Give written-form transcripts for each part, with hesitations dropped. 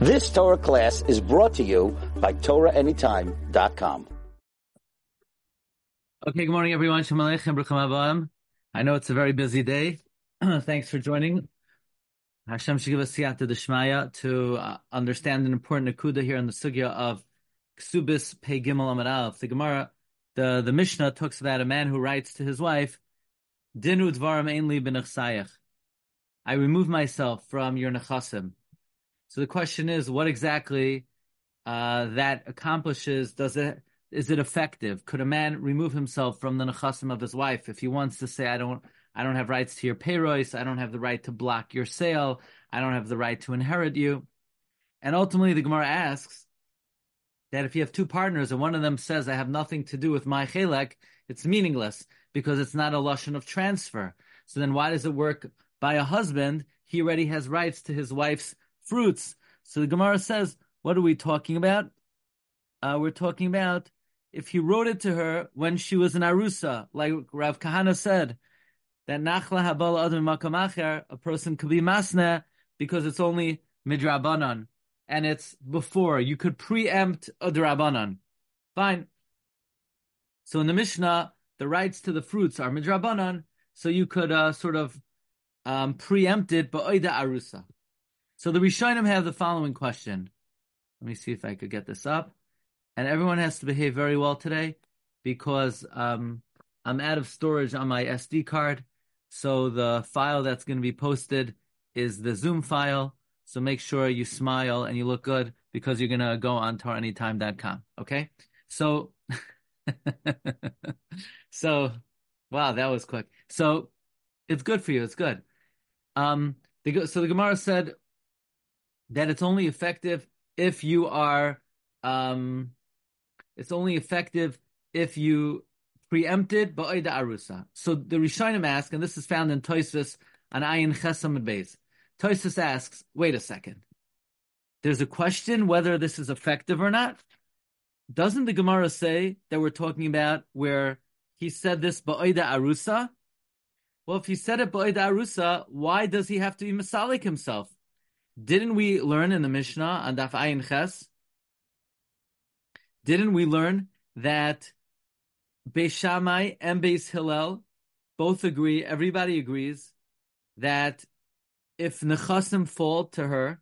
This Torah class is brought to you by TorahAnytime.com. Okay, good morning, everyone. Shalom Aleichem, Bruchim Haba. I know it's a very busy day. Thanks for joining. Hashem should give us siyata d'shmaya to understand an important akuda here in the sugya of Ksubis Pei Gimel Amud Aleph. The Gemara, the Mishnah talks about a man who writes to his wife, Dinu dvarim ein li b'nechsayach. I remove myself from your nechasim. So the question is, what exactly that accomplishes? Is it effective? Could a man remove himself from the nechasim of his wife if he wants to say, I don't have rights to your peiros, I don't have the right to block your sale, I don't have the right to inherit you? And ultimately the Gemara asks that if you have two partners and one of them says, I have nothing to do with my chelek, it's meaningless because it's not a lashon of transfer. So then why does it work by a husband? He already has rights to his wife's fruits. So the Gemara says, what are we talking about? We're talking about if he wrote it to her when she was an arusa, like Rav Kahana said, that nachla habala adam makam acher, a person could be masna because it's only midrabanan, and it's before. You could preempt a drabanan. Fine. So in the Mishnah, the rights to the fruits are midrabanan, so you could preempt it ba'oida arusa. So the Rishonim have the following question. Let me see if I could get this up. And everyone has to behave very well today because I'm out of storage on my SD card. So the file that's going to be posted is the Zoom file. So make sure you smile and you look good because you're going to go on TorahAnytime.com. Okay? So, wow, that was quick. So it's good for you. It's good. So the Gemara said that it's only effective if you are, it's only effective if you preempted ba'oida arusa. So the Rishonim ask, and this is found in Tosfos on Ayin Chesam and Beis. Tosfos asks, wait a second. There's a question whether this is effective or not. Doesn't the Gemara say that we're talking about where he said this ba'oida arusa? Well, if he said it ba'oida arusa, why does he have to be masalik himself? Didn't we learn in the Mishnah on Daf Ayin Ches? Didn't we learn that Beis Shammai and Beis Hillel both agree, everybody agrees, that if nechasim fall to her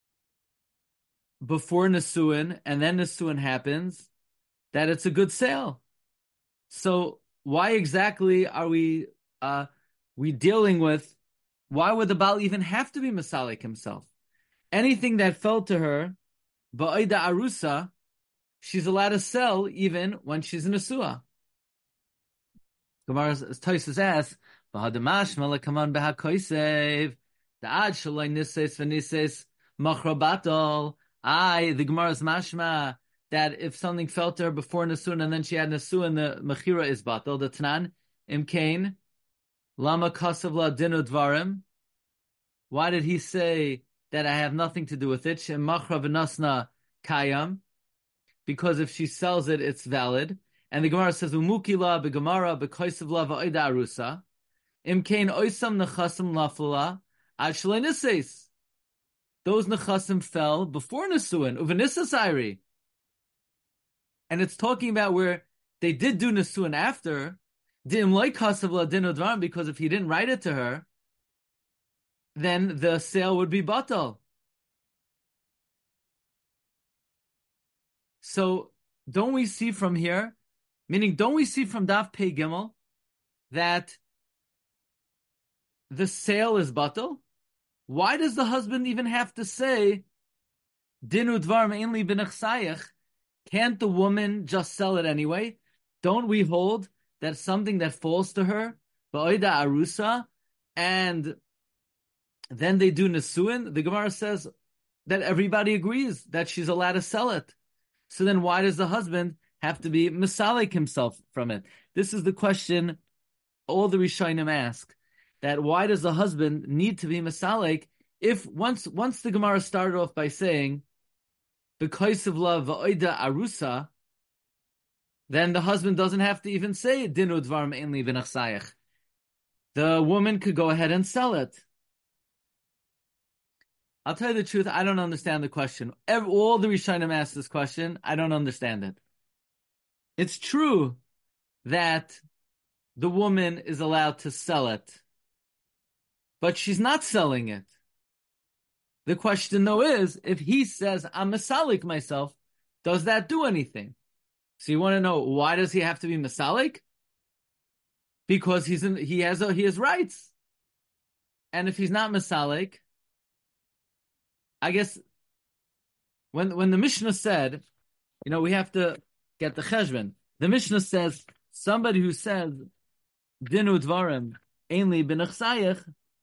before Nesuin and then Nesuin happens, that it's a good sale. So why exactly are we dealing with, why would the Baal even have to be masalik himself? Anything that fell to her, ba'oida arusa, she's allowed to sell even when she's in a suah. Gemara Tosfos asks, "V'hadamashma lekaman b'hakoisev da'ad shaloi nises v'nises machrabatol." The Gemara's mashma that if something fell to her before Nesuin and then she had Nesuin, the mechira is batal. The Tanan imkain lama kasav la dinu dvarim. Why did he say that I have nothing to do with it? Shem machra v'nasna kayam. Because if she sells it, it's valid. And the Gemara says, "Umukila beGemara bekoisav la va'oida arusa imkain oisam nechasim lafla ad shalei nises." Those nechasim fell before Nesuin uvenisas ayri, and it's talking about where they did do Nesuin after. Dim loy kasav la dinu dvarim, because if he didn't write it to her, then the sale would be batal. So don't we see from here, don't we see from Daf Pei Gimel that the sale is batal? Why does the husband even have to say, Dinu dvarim ein li b'nechsayach? Can't the woman just sell it anyway? Don't we hold that something that falls to her, ba'oida arusa, and then they do Nesuin? The Gemara says that everybody agrees that she's allowed to sell it. So then why does the husband have to be masalik himself from it? This is the question all the Rishonim ask, that why does the husband need to be masalik if once the Gemara started off by saying, because of love va'oida arusa, then the husband doesn't have to even say dinu dvarim ein li b'nechsayach. The woman could go ahead and sell it. I'll tell you the truth, I don't understand the question. All the Rishonim ask this question, I don't understand it. It's true that the woman is allowed to sell it, but she's not selling it. The question though is, if he says, I'm masalik myself, does that do anything? So you want to know, why does he have to be masalik? Because he has rights. And if he's not masalik, I guess when the Mishnah said, we have to get the cheshbon. The Mishnah says somebody who says dinu dvarim ainli b'nechsayich,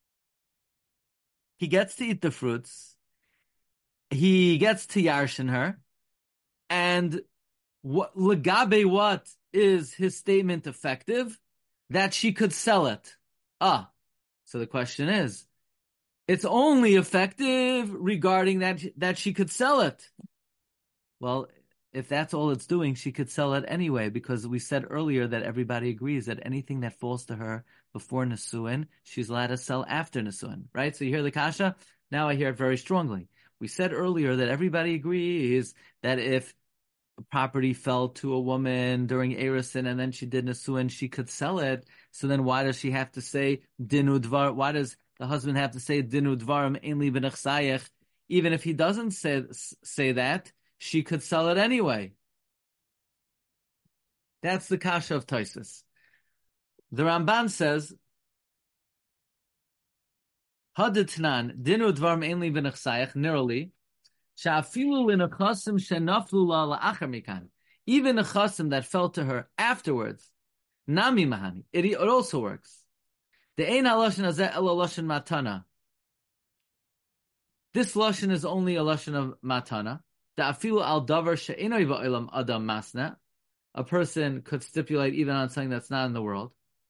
he gets to eat the fruits, he gets to yarshin her, and what is his statement effective? That she could sell it. So the question is, it's only effective regarding that she could sell it. Well, if that's all it's doing, she could sell it anyway, because we said earlier that everybody agrees that anything that falls to her before Nesuin, she's allowed to sell after Nesuin, right? So you hear the kasha? Now I hear it very strongly. We said earlier that everybody agrees that if a property fell to a woman during Erisin and then she did Nesuin, she could sell it. So then why does she have to say Dinu Dvar? Why does the husband have to say Dinu Dvarim Einli B'nechsayich? Even if he doesn't say that, she could sell it anyway. That's the kasha of Tosfos. The Ramban says, Haditnan Dinu Dvarim Einli B'nechsayich Nirali Sha'afilu l'nechasim shenaflu la la'achar mikan. Even a chasim that fell to her afterwards, nami mahani. It also works. The ein haloshen hazeh ela loshen matana. This loshen is only a loshen of matana. The afilu al davar she'enoi ba'olam adam masna. A person could stipulate even on something that's not in the world.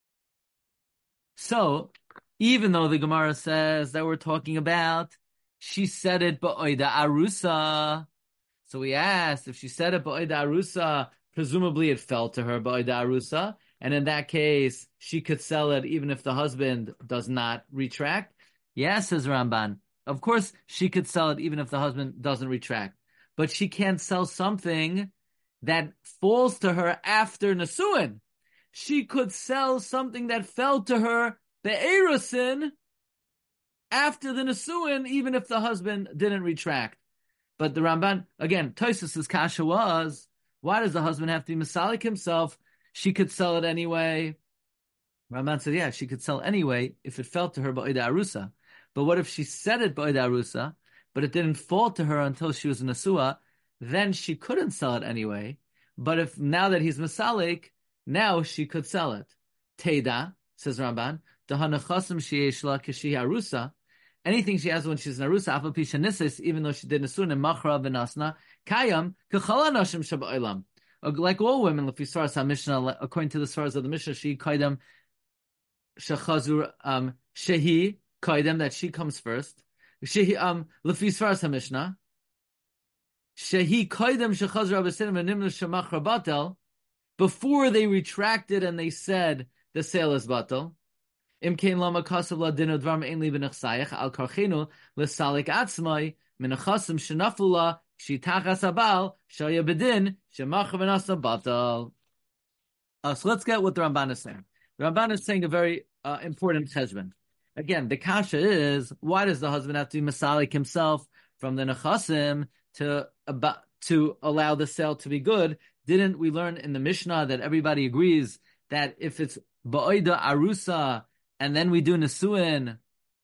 So, even though the Gemara says that we're talking about she said it ba'oida arusa. So we asked, if she said it ba'oida arusa, presumably it fell to her ba'oida arusa, and in that case, she could sell it even if the husband does not retract. Yes, says Ramban. Of course, she could sell it even if the husband doesn't retract. But she can't sell something that falls to her after Nesuin. She could sell something that fell to her be'erusin after the Nesuin, even if the husband didn't retract. But the Ramban, again, Tosfos' kasha was, why does the husband have to be masalik himself? She could sell it anyway. Ramban said, yeah, she could sell anyway if it fell to her ba'oida arusa. But what if she said it ba'oida arusa, but it didn't fall to her until she was nesua? Then she couldn't sell it anyway. But if now that he's masalik, now she could sell it. Teda, says Ramban, Dahanachasim sheyesh kishi arusa. Anything she has when she's an arusa, afal pisha nisis, even though she did nesun and machra v'nasna, kayam kechala nashim shabailam. Like all women, if you saw our Mishnah, according to the Svaras of the Mishnah, she kaidam shechazur shehi kaidam, that she comes first. Shehi lefi Svaras Mishnah shehi kaidam shechazur abasinim and nimnu shemachra batel, before they retracted and they said the sale is batel. Imkein lama kasav la dinu dvarim einli b'nechsayich al karchenu l'salik atzmai minachasim shenafula shitachas abal shaya bedin shemach v'nasa batal. So let's get what the Ramban is saying. The Ramban is saying a very important cheshbon. Again, the kasha is, why does the husband have to be masalik himself from the nechasim to allow the sale to be good? Didn't we learn in the Mishnah that everybody agrees that if it's ba'oida arusa and then we do nesuin,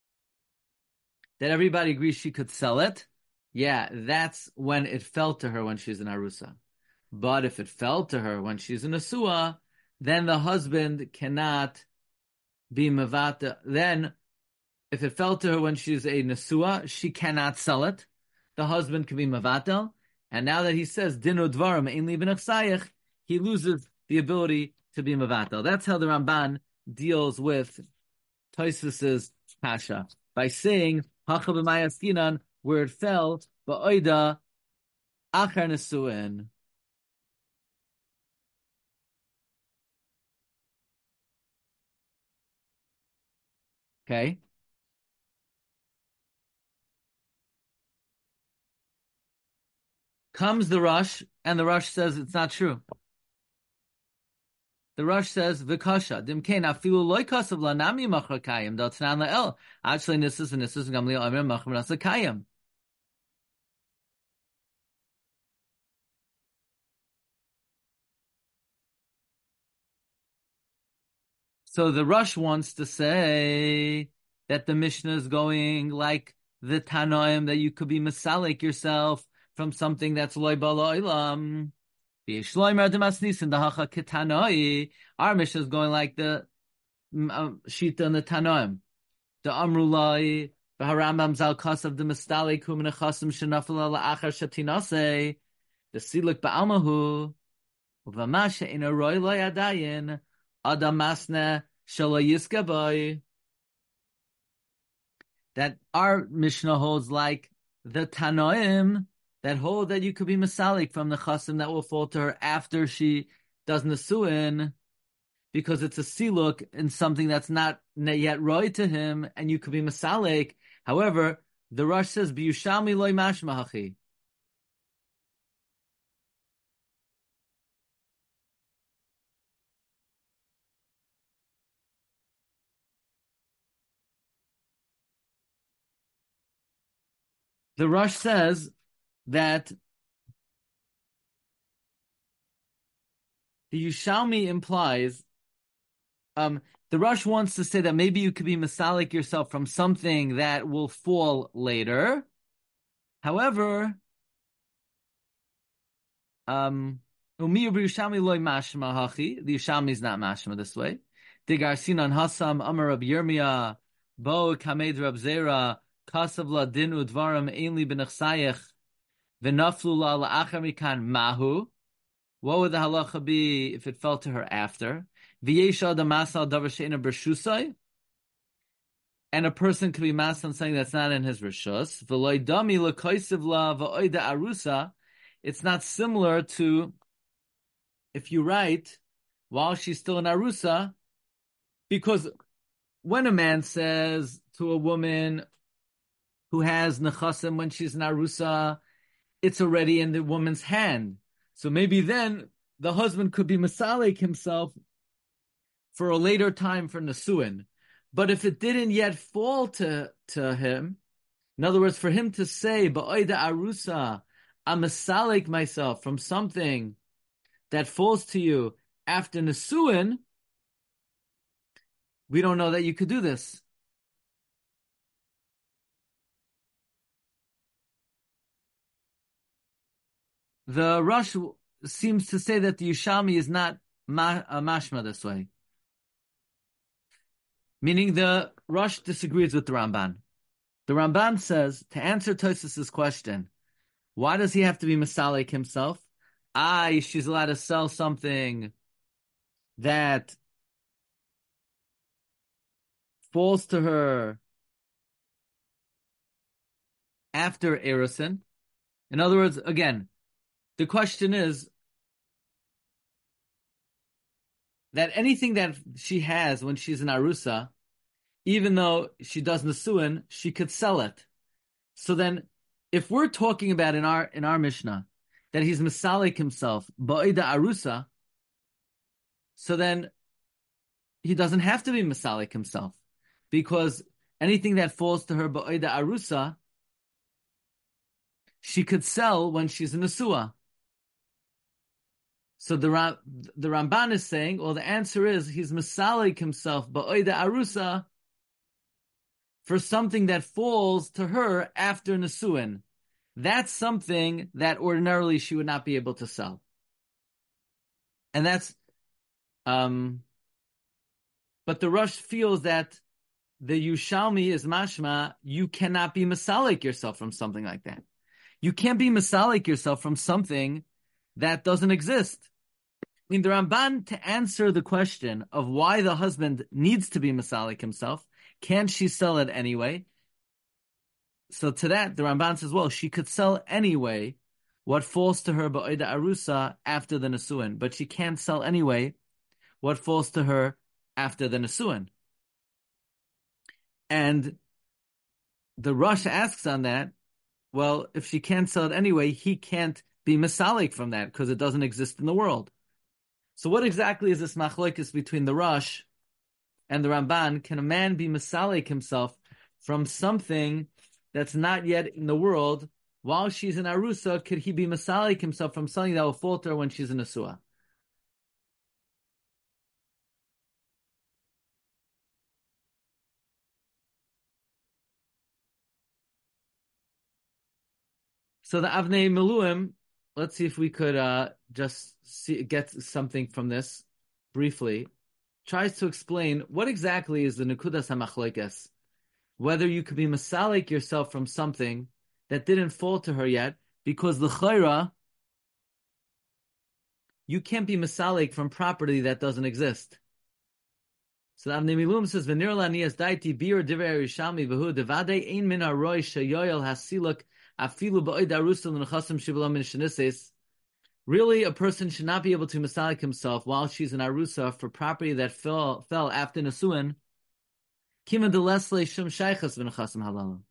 that everybody agrees she could sell it? Yeah, that's when it fell to her when she's an arusa. But if it fell to her when she's an nesua, then the husband cannot be mavata. Then, if it fell to her when she's a nesua, she cannot sell it. The husband can be mavatel. And now that he says dinu dvarim einli b'nechsayich, he loses the ability to be mavatel. That's how the Ramban deals with Tosfos' kasha, by saying hacha b'mayaskinan, where it fell ba'oida achar nesuin. Okay. Comes the Rosh, and the Rosh says it's not true. The Rosh says, "V'kasha dimkein afilu loy kasav lanami machar kayim datnan lael." Actually, nisas and nisas gamliel amir machar nasa kayim. So the Rosh wants to say that the Mishnah is going like the Tanoim, that you could be masalik yourself from something that's loy bala olam. Our Mishnah is going like the Shita and the Tanoim. The Amrulai, the Harambam Zal Kasav, the Mistali Kum Nechasim Shenafel La'achar Shatinase, the Silik Ba'almahu, Uvamasha in a Roy Loy Adayin, Adamasne Shalayiska Boy. That our Mishnah holds like the Tanoim, that hold that you could be Masalik from the Chasim that will fall to her after she does Nesuin, because it's a siluk in something that's not yet roy to him, and you could be Masalik. However, the Rosh says, B'yushami loy mashmahachi. The Rosh says that the Yushalmi implies, the Rosh wants to say that maybe you could be masalik yourself from something that will fall later. However, the Yushalmi is not mashma this way. The Garsinan Hasam Amar Rab Yirmiyah Bo Kamed Rab Zera Kasav La Din Udvaram Ainli Benachsayach V'naflu La La'achar Mikan Mahu. What would the halacha be if it fell to her after? V'yesha the masal davar she'ena b'rshusai, and a person could be masal on something that's not in his rishus. V'loy dami l'koisiv la v'oida arusa. It's not similar to if you write while she's still in arusa, because when a man says to a woman who has nechasim when she's in arusa, it's already in the woman's hand. So maybe then the husband could be masalik himself for a later time for Nesuin. But if it didn't yet fall to him, in other words, for him to say, Ba'oida Arusa, I'm masalik myself from something that falls to you after Nesuin, we don't know that you could do this. The Rosh seems to say that the Yushalmi is not mashma this way. Meaning the Rosh disagrees with the Ramban. The Ramban says, to answer Tosfos' question, why does he have to be masalik himself? She's allowed to sell something that falls to her after Erusin. In other words, again, the question is that anything that she has when she's in Arusa, even though she does Nesuin, she could sell it. So then, if we're talking about in our Mishnah that he's Masalik himself, Ba'ida Arusa, so then he doesn't have to be Masalik himself, because anything that falls to her Ba'ida Arusa, she could sell when she's in Nesua. So the Ramban is saying, well, the answer is he's Masalik himself, Ba'oida Arusa, for something that falls to her after Nesuin. That's something that ordinarily she would not be able to sell. And that's, but the Rosh feels that the Yushalmi is mashma, you cannot be Masalik yourself from something like that. You can't be Masalik yourself from something that doesn't exist. I mean, the Ramban, to answer the question of why the husband needs to be Masalik himself, can't she sell it anyway? So to that, the Ramban says, well, she could sell anyway what falls to her Ba'oida Arusa after the Nesuin, but she can't sell anyway what falls to her after the Nesuin. And the Rosh asks on that, well, if she can't sell it anyway, he can't be misalik from that because it doesn't exist in the world. So what exactly is this machlokes between the Rosh and the Ramban? Can a man be misalik himself from something that's not yet in the world while she's in Arusa? Could he be misalik himself from something that will falter when she's in Asua? So the Avnei Miluim, let's see if we could get something from this briefly. Tries to explain what exactly is the Nekudas HaMachlokes. Whether you could be masalik yourself from something that didn't fall to her yet, because the chayra, you can't be masalik from property that doesn't exist. So the Avnei Miluim says, "V'nir lanias daiti bir divrei Yerushalmi v'hu devadei ein min haroy sheyoyel hasiluk afilu ba'oid arusa l'nechasim shivala min shenises." Really, a person should not be able to masalik himself while she's in arusa for property that fell after nesuin. Kima delesle shum shaychas v'nechasim halalim.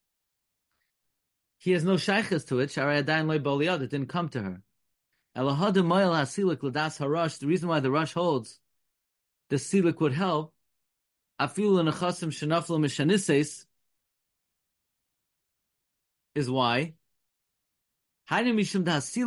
He has no shaychas to it. Sharay adayin loy b'oliyad. It didn't come to her. Elahadu moyel hasilik l'das harash. The reason why the Rosh holds the silik would help afilu l'nechasim shenaflu mishanises is why. He's not being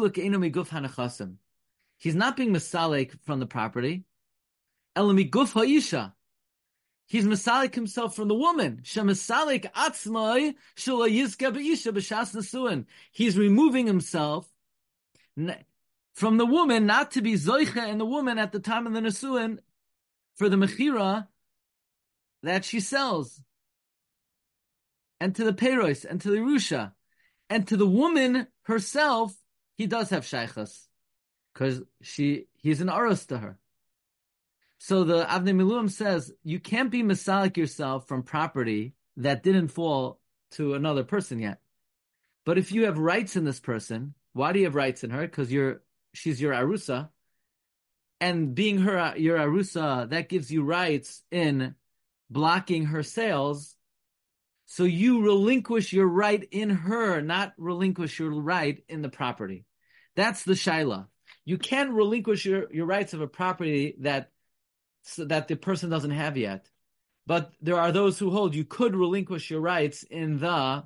misalik from the property. Elamiguf ha'isha. He's misalik himself from the woman. Shemisalik atzmai shula yizka be'isha b'shas nesuin. He's removing himself from the woman, not to be zoicha in the woman at the time of the nesuin for the mechira that she sells, and to the peiros, and to the rusha. And to the woman herself, he does have shaychas, because he's an aros to her. So the Avnei Miluim says, you can't be masalik yourself from property that didn't fall to another person yet. But if you have rights in this person, why do you have rights in her? Because she's your arusa, and being your arusa, that gives you rights in blocking her sales. So you relinquish your right in her, not relinquish your right in the property. That's the shaila. You can't relinquish your rights of a property that the person doesn't have yet. But there are those who hold you could relinquish your rights in the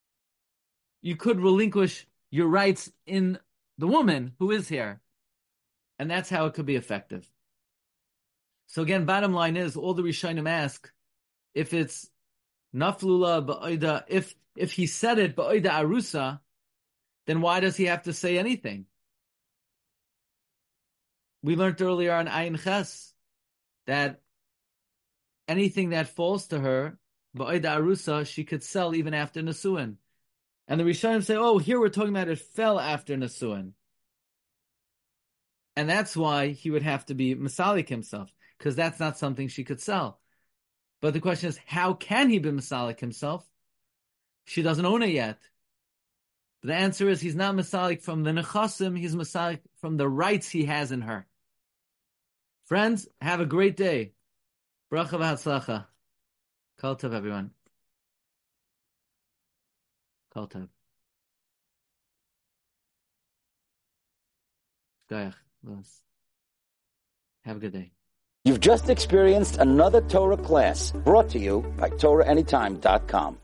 woman who is here. And that's how it could be effective. So again, bottom line is, all the Rishonim ask, if it's Naflula ba'oida, if he said it ba'oida arusa, then why does he have to say anything? We learned earlier on Ayin Ches that anything that falls to her ba'oida arusa, she could sell even after nesuin. And the Rishonim say, oh, here we're talking about it fell after nesuin. And that's why he would have to be masalik himself, because that's not something she could sell. But the question is, how can he be masalik himself? She doesn't own it yet. The answer is, he's not masalik from the nechasim, he's masalik from the rights he has in her. Friends, have a great day. Bracha v'hatzlacha. Kol tov, everyone. Kol tov. Have a good day. You've just experienced another Torah class brought to you by TorahAnytime.com.